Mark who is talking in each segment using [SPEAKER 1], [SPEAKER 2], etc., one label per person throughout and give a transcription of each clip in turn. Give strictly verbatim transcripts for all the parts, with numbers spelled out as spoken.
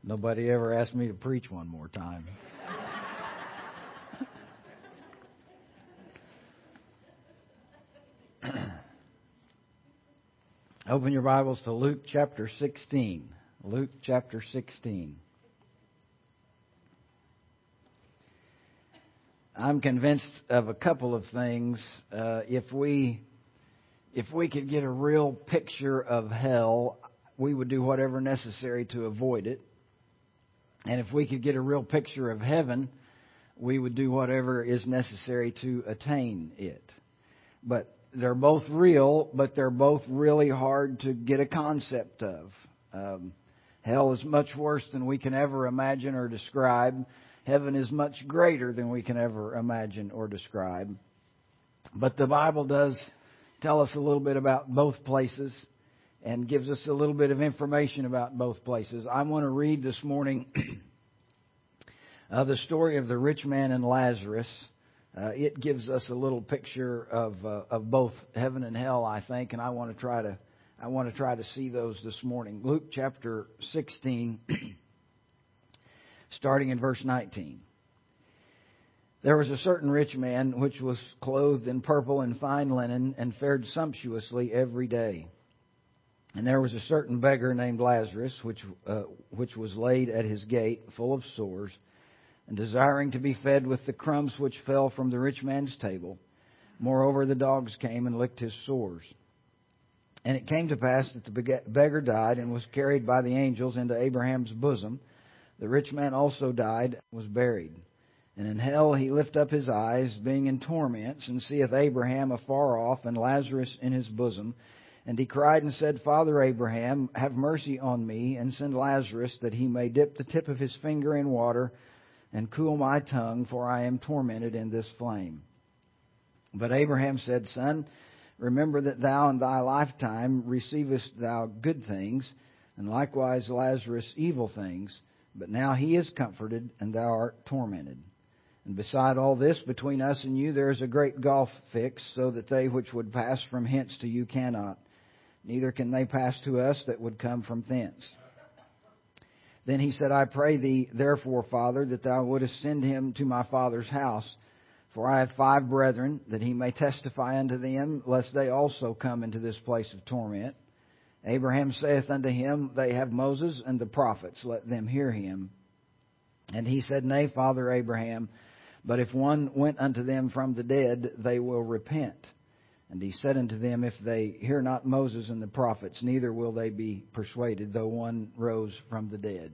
[SPEAKER 1] Nobody ever asked me to preach one more time. Open your Bibles to Luke chapter sixteen. Luke chapter sixteen. I'm convinced of a couple of things. Uh, if we if we could get a real picture of hell, we would do whatever necessary to avoid it. And if we could get a real picture of heaven, we would do whatever is necessary to attain it. But they're both real, but they're both really hard to get a concept of. Um, hell is much worse than we can ever imagine or describe. Heaven is much greater than we can ever imagine or describe. But the Bible does tell us a little bit about both places and gives us a little bit of information about both places. I want to read this morning uh, the story of the rich man and Lazarus. Uh, it gives us a little picture of uh, of both heaven and hell, I think, and I want to try to I want to try to see those this morning. Luke chapter sixteen, starting in verse nineteen. There was a certain rich man which was clothed in purple and fine linen, and fared sumptuously every day. And there was a certain beggar named Lazarus, which uh, which was laid at his gate, full of sores, and desiring to be fed with the crumbs which fell from the rich man's table. Moreover, the dogs came and licked his sores. And it came to pass that the beggar died and was carried by the angels into Abraham's bosom. The rich man also died and was buried. And in hell he lift up his eyes, being in torments, and seeth Abraham afar off, and Lazarus in his bosom. And he cried and said, Father Abraham, have mercy on me, and send Lazarus, that he may dip the tip of his finger in water, and cool my tongue, for I am tormented in this flame. But Abraham said, Son, remember that thou in thy lifetime receivest thou good things, and likewise Lazarus evil things. But now he is comforted, and thou art tormented. And beside all this, between us and you there is a great gulf fixed, so that they which would pass from hence to you cannot, neither can they pass to us that would come from thence. Then he said, I pray thee, therefore, Father, that thou wouldest send him to my father's house. For I have five brethren, that he may testify unto them, lest they also come into this place of torment. Abraham saith unto him, They have Moses and the prophets, let them hear him. And he said, Nay, Father Abraham, but if one went unto them from the dead, they will repent. And he said unto them, If they hear not Moses and the prophets, neither will they be persuaded, though one rose from the dead.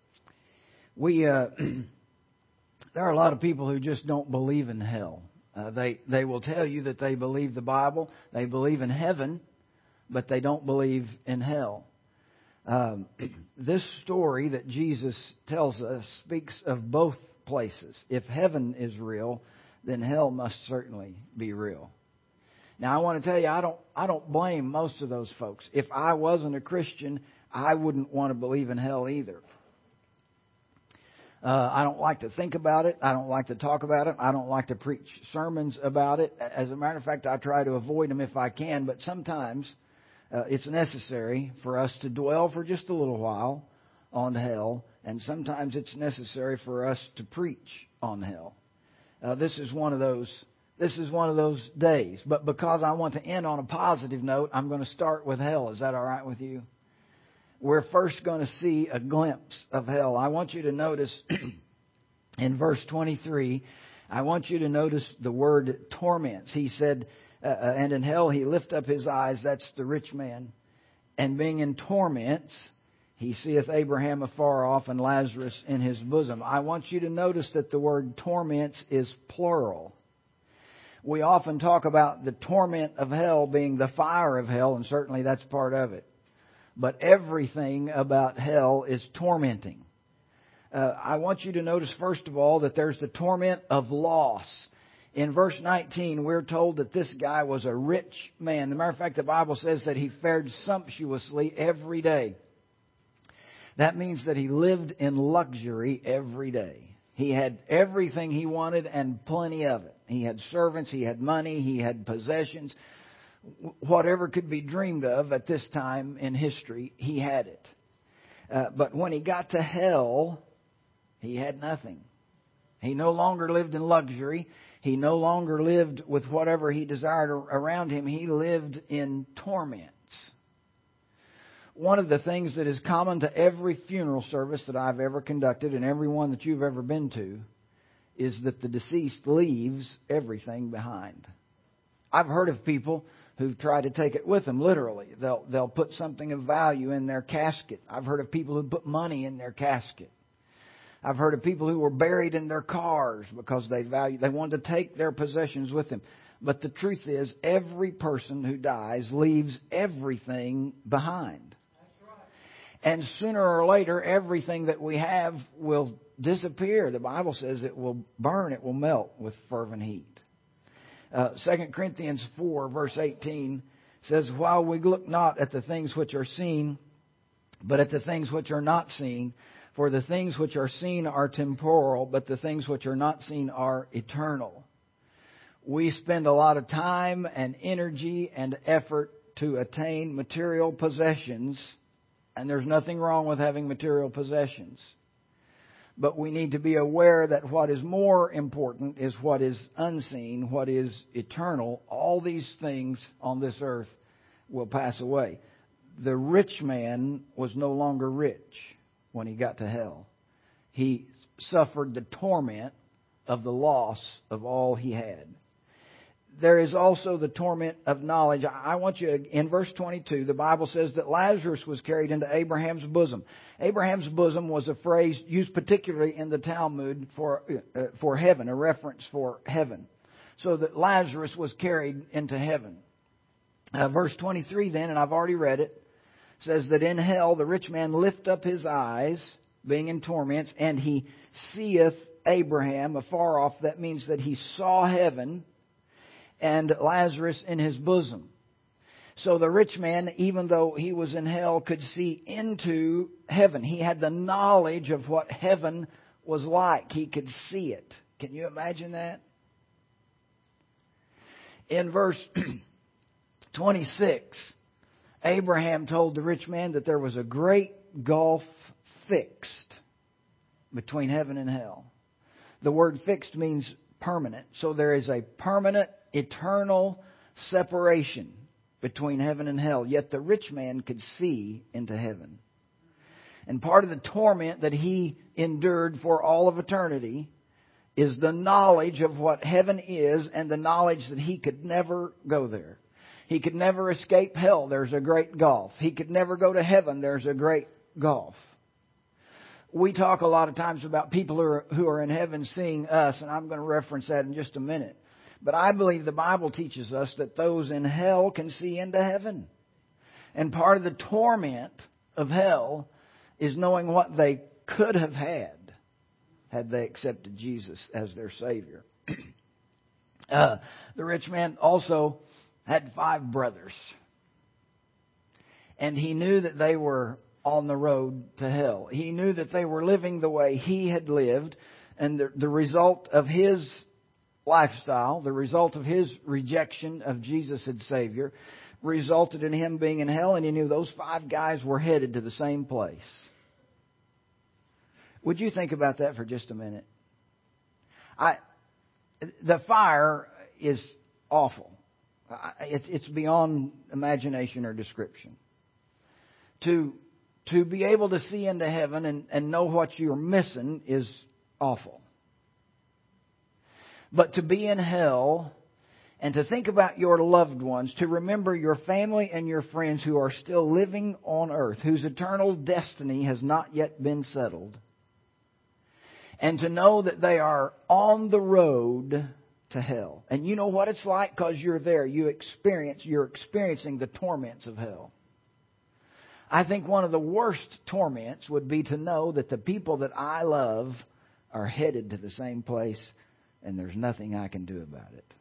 [SPEAKER 1] We uh, there are a lot of people who just don't believe in hell. Uh, they they will tell you that they believe the Bible, they believe in heaven, but they don't believe in hell. Um, this story that Jesus tells us speaks of both places. If heaven is real, then hell must certainly be real. Now, I want to tell you, I don't I don't blame most of those folks. If I wasn't a Christian, I wouldn't want to believe in hell either. Uh, I don't like to think about it. I don't like to talk about it. I don't like to preach sermons about it. As a matter of fact, I try to avoid them if I can. But sometimes uh, it's necessary for us to dwell for just a little while on hell. And sometimes it's necessary for us to preach on hell. Uh, this is one of those This is one of those days. But because I want to end on a positive note, I'm going to start with hell. Is that all right with you? We're first going to see a glimpse of hell. I want you to notice in verse twenty-three, I want you to notice the word torments. He said, uh, and in hell he lift up his eyes, that's the rich man, and being in torments, he seeth Abraham afar off and Lazarus in his bosom. I want you to notice that the word torments is plural. We often talk about the torment of hell being the fire of hell, and certainly that's part of it. But everything about hell is tormenting. Uh, I want you to notice, first of all, that there's the torment of loss. In verse nineteen, we're told that this guy was a rich man. As a matter of fact, the Bible says that he fared sumptuously every day. That means that he lived in luxury every day. He had everything he wanted and plenty of it. He had servants, he had money, he had possessions. Whatever could be dreamed of at this time in history, he had it. Uh, but when he got to hell, he had nothing. He no longer lived in luxury. He no longer lived with whatever he desired around him. He lived in torments. One of the things that is common to every funeral service that I've ever conducted and every one that you've ever been to is that the deceased leaves everything behind. I've heard of people who've tried to take it with them, literally. They'll, they'll put something of value in their casket. I've heard of people who put money in their casket. I've heard of people who were buried in their cars because they value, they wanted to take their possessions with them. But the truth is, every person who dies leaves everything behind. And sooner or later, everything that we have will disappear. The Bible says it will burn, it will melt with fervent heat. Uh, Second Corinthians four, verse eighteen says, "While we look not at the things which are seen, but at the things which are not seen. For the things which are seen are temporal, but the things which are not seen are eternal." We spend a lot of time and energy and effort to attain material possessions, and there's nothing wrong with having material possessions. But we need to be aware that what is more important is what is unseen, what is eternal. All these things on this earth will pass away. The rich man was no longer rich when he got to hell. He suffered the torment of the loss of all he had. There is also the torment of knowledge. I want you, in verse twenty-two, the Bible says that Lazarus was carried into Abraham's bosom. Abraham's bosom was a phrase used particularly in the Talmud for, uh, for heaven, a reference for heaven. So that Lazarus was carried into heaven. Uh, verse twenty-three then, and I've already read it, says that in hell the rich man lift up his eyes, being in torments, and he seeth Abraham afar off. That means that he saw heaven and Lazarus in his bosom. So the rich man, even though he was in hell, could see into heaven. He had the knowledge of what heaven was like. He could see it. Can you imagine that? In verse twenty-six, Abraham told the rich man that there was a great gulf fixed between heaven and hell. The word fixed means permanent. So there is a permanent, eternal separation between heaven and hell. Yet the rich man could see into heaven. And part of the torment that he endured for all of eternity is the knowledge of what heaven is and the knowledge that he could never go there. He could never escape hell. There's a great gulf. He could never go to heaven. There's a great gulf. We talk a lot of times about people who are, who are in heaven seeing us, and I'm going to reference that in just a minute. But I believe the Bible teaches us that those in hell can see into heaven. And part of the torment of hell is knowing what they could have had had they accepted Jesus as their Savior. uh, the rich man also had five brothers. And he knew that they were on the road to hell. He knew that they were living the way he had lived. And the, the result of his lifestyle, the result of his rejection of Jesus as Savior, resulted in him being in hell. And he knew those five guys were headed to the same place. Would you think about that for just a minute? I, the fire is awful. It's, it's beyond imagination or description. To, to be able to see into heaven and, and know what you're missing is awful. But to be in hell and to think about your loved ones, to remember your family and your friends who are still living on earth, whose eternal destiny has not yet been settled, and to know that they are on the road to hell. And you know what it's like because you're there. You experience, you're experiencing the torments of hell. I think one of the worst torments would be to know that the people that I love are headed to the same place and there's nothing I can do about it.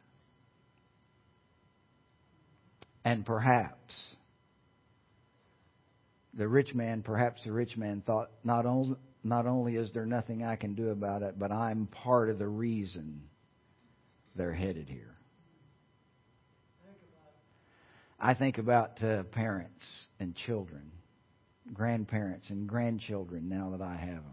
[SPEAKER 1] And perhaps the rich man, perhaps the rich man thought, not only, not only is there nothing I can do about it, but I'm part of the reason they're headed here. I think about uh, parents and children grandparents and grandchildren now that I have them.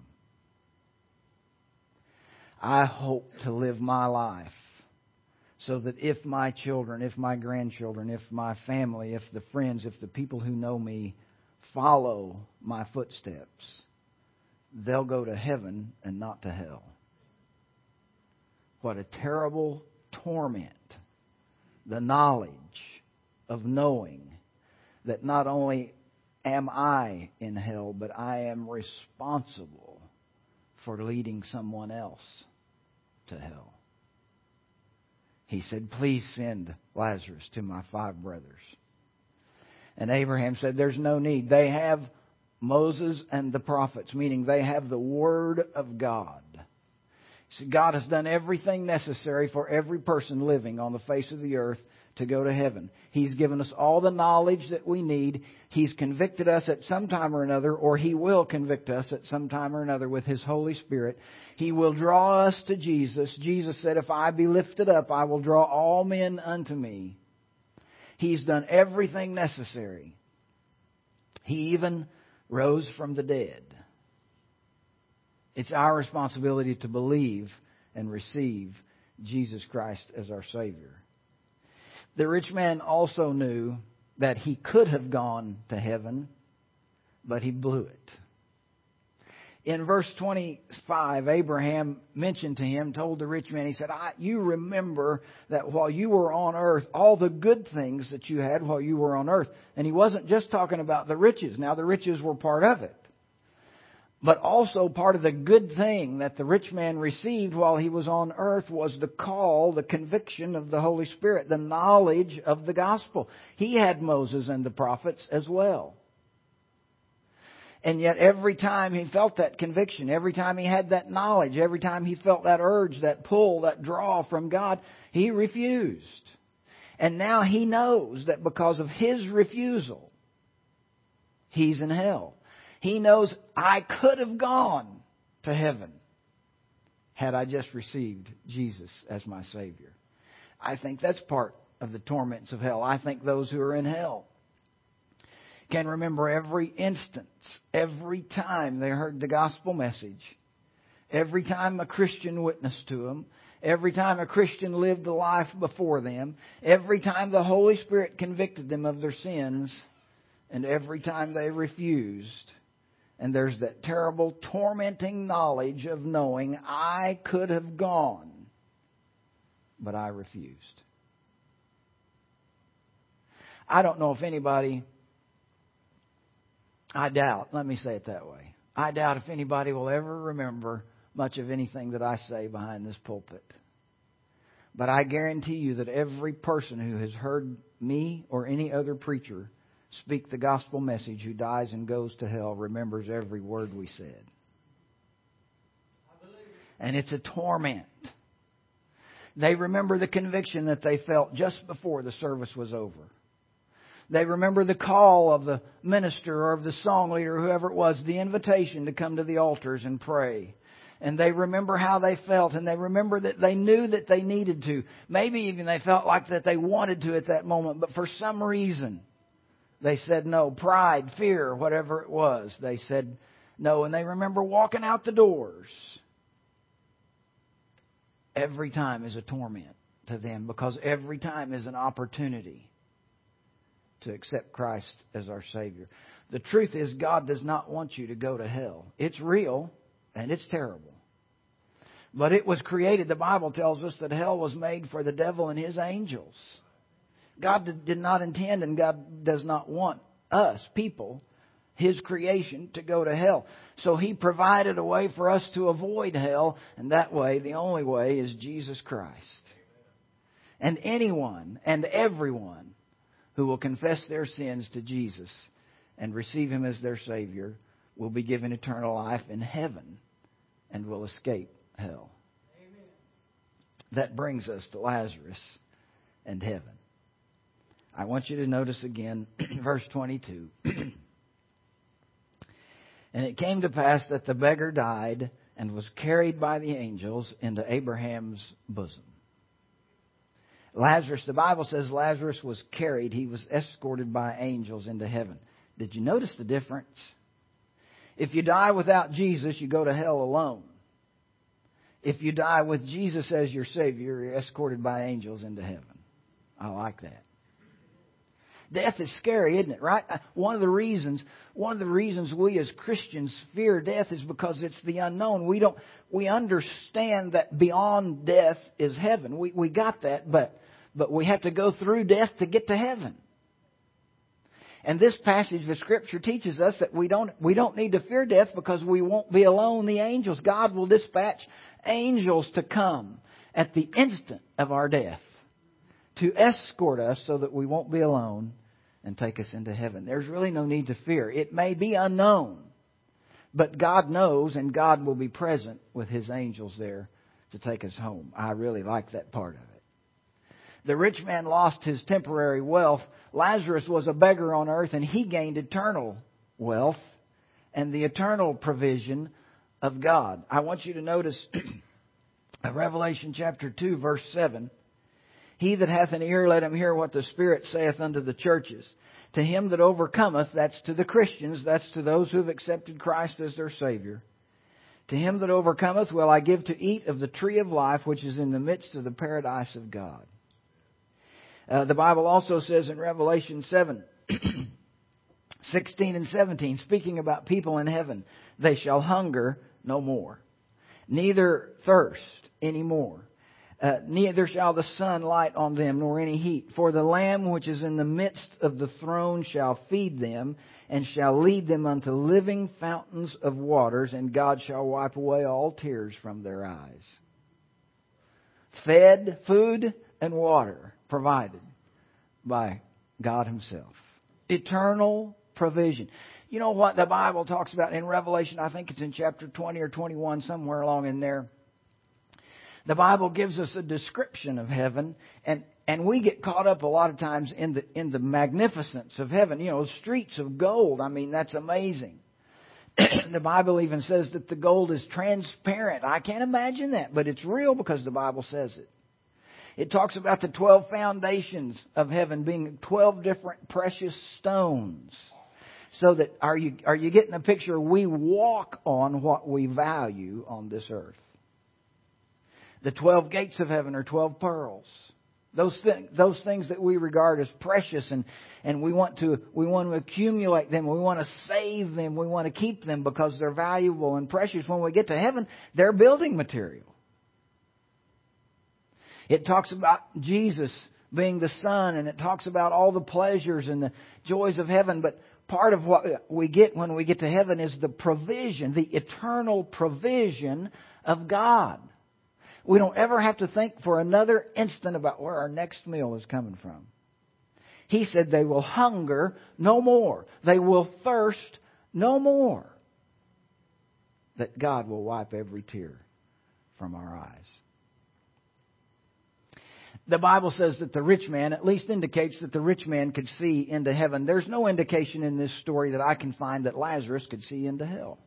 [SPEAKER 1] I hope to live my life so that if my children, if my grandchildren, if my family, if the friends, if the people who know me follow my footsteps, they'll go to heaven and not to hell. What a terrible torment, the knowledge of knowing that not only am I in hell, but I am responsible for leading someone else to hell. He said, please send Lazarus to my five brothers. And Abraham said, there's no need. They have Moses and the prophets, meaning they have the Word of God. See, God has done everything necessary for every person living on the face of the earth to go to heaven. He's given us all the knowledge that we need. He's convicted us at some time or another, or He will convict us at some time or another with His Holy Spirit. He will draw us to Jesus. Jesus said, if I be lifted up, I will draw all men unto me. He's done everything necessary. He even rose from the dead. It's our responsibility to believe and receive Jesus Christ as our Savior. The rich man also knew that he could have gone to heaven, but he blew it. In verse twenty-five, Abraham mentioned to him, told the rich man, he said, I, you remember that while you were on earth, all the good things that you had while you were on earth. And he wasn't just talking about the riches. Now, the riches were part of it. But also part of the good thing that the rich man received while he was on earth was the call, the conviction of the Holy Spirit, the knowledge of the gospel. He had Moses and the prophets as well. And yet every time he felt that conviction, every time he had that knowledge, every time he felt that urge, that pull, that draw from God, he refused. And now he knows that because of his refusal, he's in hell. He knows, I could have gone to heaven had I just received Jesus as my Savior. I think that's part of the torments of hell. I think those who are in hell can remember every instance, every time they heard the gospel message, every time a Christian witnessed to them, every time a Christian lived a life before them, every time the Holy Spirit convicted them of their sins, and every time they refused. And there's that terrible, tormenting knowledge of knowing I could have gone, but I refused. I don't know if anybody, I doubt, let me say it that way. I doubt if anybody will ever remember much of anything that I say behind this pulpit. But I guarantee you that every person who has heard me or any other preacher speak the gospel message who dies and goes to hell remembers every word we said. And it's a torment. They remember the conviction that they felt just before the service was over. They remember the call of the minister or of the song leader, whoever it was, the invitation to come to the altars and pray. And they remember how they felt, and they remember that they knew that they needed to. Maybe even they felt like that they wanted to at that moment, but for some reason they said no. Pride, fear, whatever it was, they said no. And they remember walking out the doors. Every time is a torment to them, because every time is an opportunity to accept Christ as our Savior. The truth is, God does not want you to go to hell. It's real and it's terrible. But it was created, the Bible tells us, that hell was made for the devil and his angels. God did not intend, and God does not want us, people, His creation, to go to hell. So He provided a way for us to avoid hell, and that way, the only way, is Jesus Christ. And anyone and everyone who will confess their sins to Jesus and receive Him as their Savior will be given eternal life in heaven and will escape hell. Amen. That brings us to Lazarus and heaven. I want you to notice again verse twenty-two. And it came to pass that the beggar died and was carried by the angels into Abraham's bosom. Lazarus, the Bible says Lazarus was carried. He was escorted by angels into heaven. Did you notice the difference? If you die without Jesus, you go to hell alone. If you die with Jesus as your Savior, you're escorted by angels into heaven. I like that. Death is scary, isn't it? Right? One of the reasons, one of the reasons we as Christians fear death is because it's the unknown. We don't, we understand that beyond death is heaven. We we got that, but but we have to go through death to get to heaven. And this passage of Scripture teaches us that we don't we don't need to fear death because we won't be alone. The angels, God will dispatch angels to come at the instant of our death to escort us so that we won't be alone and take us into heaven. There's really no need to fear. It may be unknown, but God knows, and God will be present with His angels there to take us home. I really like that part of it. The rich man lost his temporary wealth. Lazarus was a beggar on earth, and he gained eternal wealth and the eternal provision of God. I want you to notice Revelation chapter two, verse seven. He that hath an ear, let him hear what the Spirit saith unto the churches. To him that overcometh, that's to the Christians, that's to those who have accepted Christ as their Savior. To him that overcometh will I give to eat of the tree of life, which is in the midst of the paradise of God. Uh, the Bible also says in Revelation seven, sixteen and seventeen, speaking about people in heaven, they shall hunger no more, neither thirst any more. Uh, neither shall the sun light on them, nor any heat. For the Lamb which is in the midst of the throne shall feed them, and shall lead them unto living fountains of waters, and God shall wipe away all tears from their eyes. Fed, food, and water provided by God Himself. Eternal provision. You know what the Bible talks about in Revelation? I think it's in chapter twenty or twenty-one, somewhere along in there. The Bible gives us a description of heaven, and, and we get caught up a lot of times in the in the magnificence of heaven. You know, streets of gold. I mean, that's amazing. The Bible even says that the gold is transparent. I can't imagine that, but it's real because the Bible says it. It talks about the twelve foundations of heaven being twelve different precious stones. So that, are you are you getting a picture? We walk on what we value on this earth. The twelve gates of heaven are twelve pearls. Those th- those things that we regard as precious, and, and we want to we want to accumulate them. We want to save them. We want to keep them because they're valuable and precious. When we get to heaven, they're building material. It talks about Jesus being the Son, and it talks about all the pleasures and the joys of heaven. But part of what we get when we get to heaven is the provision, the eternal provision of God. We don't ever have to think for another instant about where our next meal is coming from. He said they will hunger no more. They will thirst no more. That God will wipe every tear from our eyes. The Bible says that the rich man, at least indicates that the rich man could see into heaven. There's no indication in this story that I can find that Lazarus could see into hell.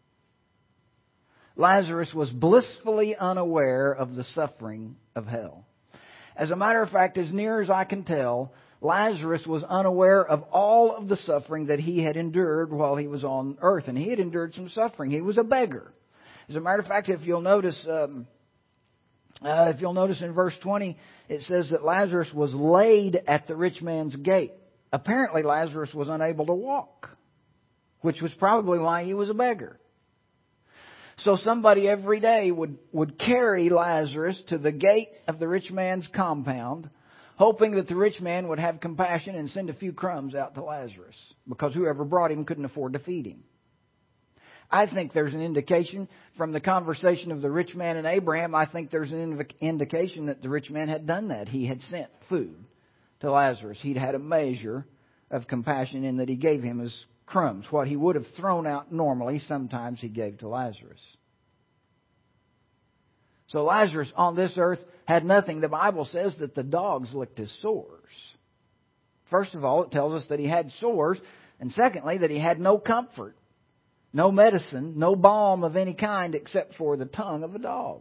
[SPEAKER 1] Lazarus was blissfully unaware of the suffering of hell. As a matter of fact, as near as I can tell, Lazarus was unaware of all of the suffering that he had endured while he was on earth. And he had endured some suffering. He was a beggar. As a matter of fact, if you'll notice, um, uh, if you'll notice in verse twenty, it says that Lazarus was laid at the rich man's gate. Apparently, Lazarus was unable to walk, which was probably why he was a beggar. So somebody every day would, would carry Lazarus to the gate of the rich man's compound, hoping that the rich man would have compassion and send a few crumbs out to Lazarus, because whoever brought him couldn't afford to feed him. I think there's an indication from the conversation of the rich man and Abraham, I think there's an indication that the rich man had done that. He had sent food to Lazarus. He'd had a measure of compassion in that he gave him his crumbs. What he would have thrown out normally, sometimes he gave to Lazarus. So Lazarus on this earth had nothing. The Bible says that the dogs licked his sores. First of all, it tells us that he had sores. And secondly, that he had no comfort, no medicine, no balm of any kind except for the tongue of a dog.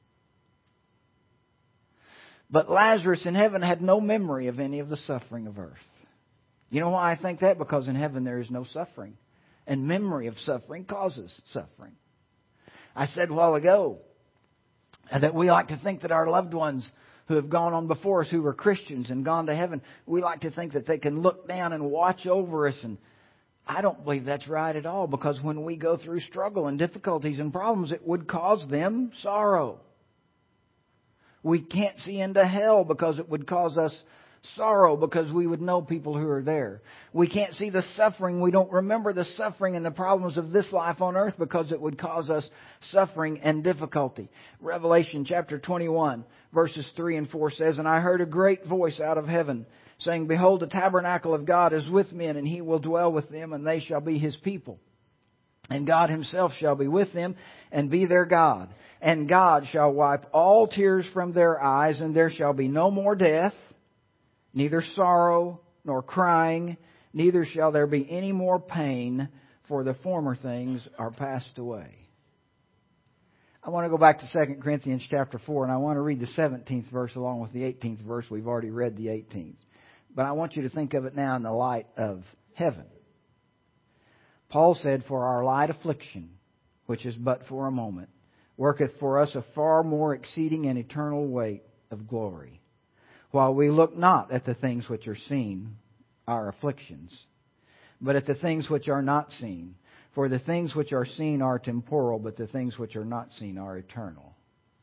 [SPEAKER 1] But Lazarus in heaven had no memory of any of the suffering of earth. You know why I think that? Because in heaven there is no suffering. and memory of suffering causes suffering. I said a while ago that we like to think that our loved ones who have gone on before us, who were Christians and gone to heaven, we like to think that they can look down and watch over us. And I don't believe that's right at all, because when we go through struggle and difficulties and problems, it would cause them sorrow. We can't see into hell because it would cause us sorrow, because we would know people who are there. We can't see the suffering. We don't remember the suffering and the problems of this life on earth because it would cause us suffering and difficulty. Revelation chapter twenty-one, verses three and four says, "And I heard a great voice out of heaven, saying, Behold, the tabernacle of God is with men, and He will dwell with them, and they shall be His people. And God Himself shall be with them, and be their God. And God shall wipe all tears from their eyes, and there shall be no more death, neither sorrow nor crying, neither shall there be any more pain, for the former things are passed away." I want to go back to Second Corinthians chapter four, and I want to read the seventeenth verse along with the eighteenth verse. We've already read the eighteenth. But I want you to think of it now in the light of heaven. Paul said, "For our light affliction, which is but for a moment, worketh for us a far more exceeding and eternal weight of glory. While we look not at the things which are seen, our afflictions, but at the things which are not seen. For the things which are seen are temporal, but the things which are not seen are eternal."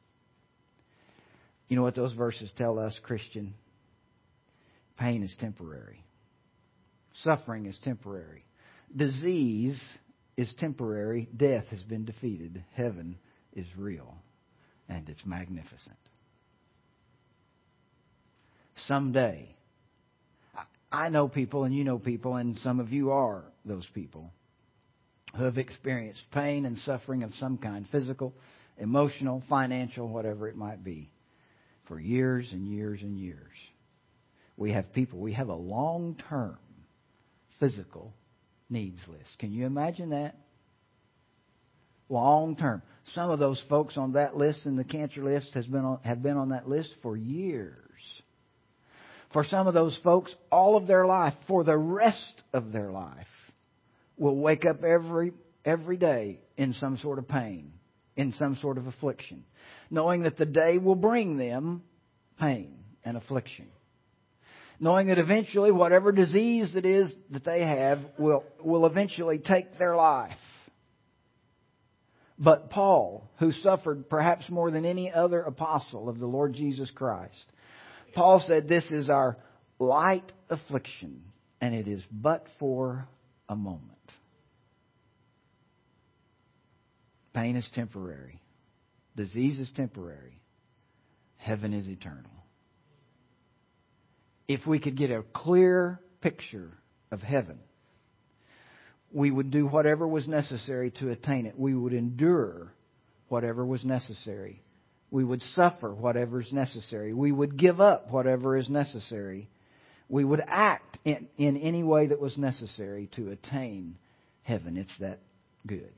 [SPEAKER 1] You know what those verses tell us, Christian? Pain is temporary. Suffering is temporary. Disease is temporary. Death has been defeated. Heaven is real, and it's magnificent. Someday, I know people, and you know people, and some of you are those people, who have experienced pain and suffering of some kind, physical, emotional, financial, whatever it might be, for years and years and years. We have people, we have a long-term physical needs list. Can you imagine that? Long-term. Some of those folks on that list, and the cancer list, has been on, have been on that list for years. For some of those folks, all of their life, for the rest of their life, will wake up every every day in some sort of pain, in some sort of affliction, knowing that the day will bring them pain and affliction, knowing that eventually whatever disease it is that they have will, will eventually take their life. But Paul, who suffered perhaps more than any other apostle of the Lord Jesus Christ, Paul said, "This is our light affliction, and it is but for a moment." Pain is temporary. Disease is temporary. Heaven is eternal. If we could get a clear picture of heaven, we would do whatever was necessary to attain it. We would endure whatever was necessary. We would suffer whatever is necessary. We would give up whatever is necessary. We would act in, in any way that was necessary to attain heaven. It's that good.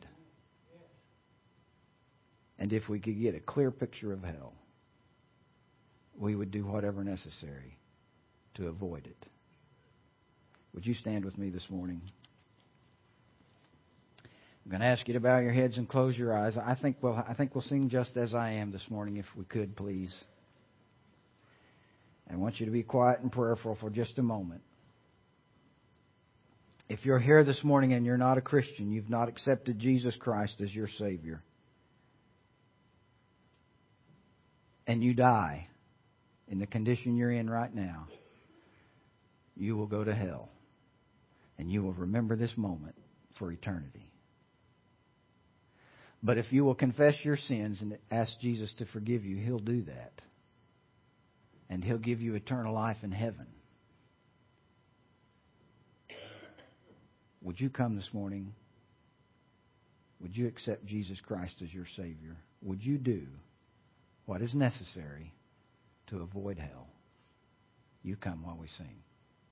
[SPEAKER 1] And if we could get a clear picture of hell, we would do whatever necessary to avoid it. Would you stand with me this morning? I'm going to ask you to bow your heads and close your eyes. I think we'll, I think we'll sing Just As I Am this morning, if we could, please. I want you to be quiet and prayerful for just a moment. If you're here this morning and you're not a Christian, you've not accepted Jesus Christ as your Savior, and you die in the condition you're in right now, you will go to hell. And you will remember this moment for eternity. But if you will confess your sins and ask Jesus to forgive you, He'll do that. And He'll give you eternal life in heaven. Would you come this morning? Would you accept Jesus Christ as your Savior? Would you do what is necessary to avoid hell? You come while we sing.